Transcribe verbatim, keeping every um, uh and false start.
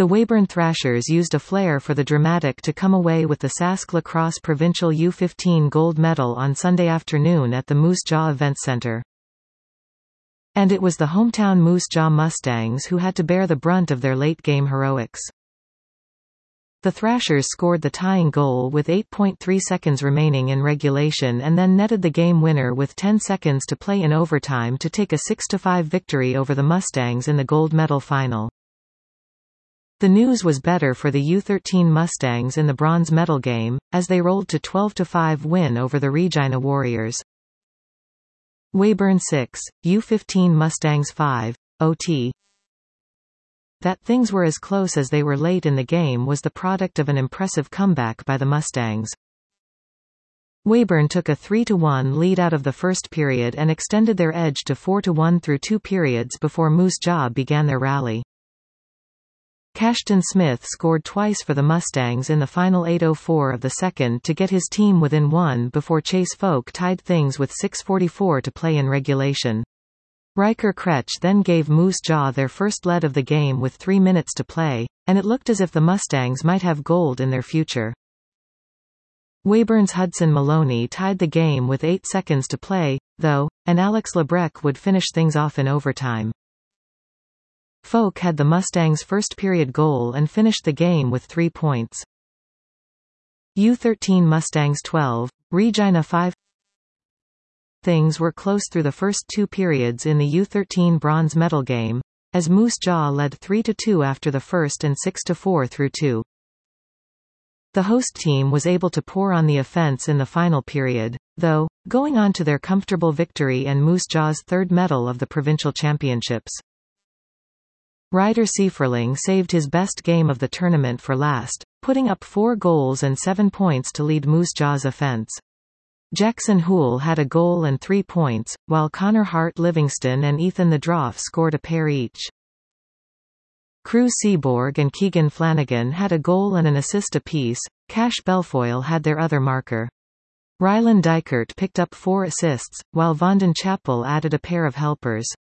The Weyburn Thrashers used a flair for the dramatic to come away with the Sask Lacrosse Provincial U fifteen gold medal on Sunday afternoon at the Moose Jaw Events Centre. And it was the hometown Moose Jaw Mustangs who had to bear the brunt of their late-game heroics. The Thrashers scored the tying goal with eight point three seconds remaining in regulation and then netted the game winner with ten seconds to play in overtime to take a six to five victory over the Mustangs in the gold medal final. The news was better for the U thirteen Mustangs in the bronze medal game, as they rolled to twelve to five win over the Regina Warriors. Weyburn six, U fifteen Mustangs five, O T. That things were as close as they were late in the game was the product of an impressive comeback by the Mustangs. Weyburn took a three to one lead out of the first period and extended their edge to four to one through two periods before Moose Jaw began their rally. Cashton Smith scored twice for the Mustangs in the final eight oh four of the second to get his team within one before Chase Folk tied things with six forty-four to play in regulation. Riker Kretsch then gave Moose Jaw their first lead of the game with three minutes to play, and it looked as if the Mustangs might have gold in their future. Weyburn's Hudson Maloney tied the game with eight seconds to play, though, and Alex Lebrec would finish things off in overtime. Folk had the Mustangs' first period goal and finished the game with three points. U thirteen Mustangs twelve, Regina five. Things were close through the first two periods in the U thirteen bronze medal game, as Moose Jaw led three to two after the first and six to four through two. The host team was able to pour on the offense in the final period, though, going on to their comfortable victory and Moose Jaw's third medal of the provincial championships. Ryder Sieferling saved his best game of the tournament for last, putting up four goals and seven points to lead Moose Jaw's offense. Jackson Houle had a goal and three points, while Connor Hart Livingston and Ethan the Droff scored a pair each. Cruz Seaborg and Keegan Flanagan had a goal and an assist apiece. Cash Belfoyle had their other marker. Ryland Dykert picked up four assists, while Vondon Chappell added a pair of helpers.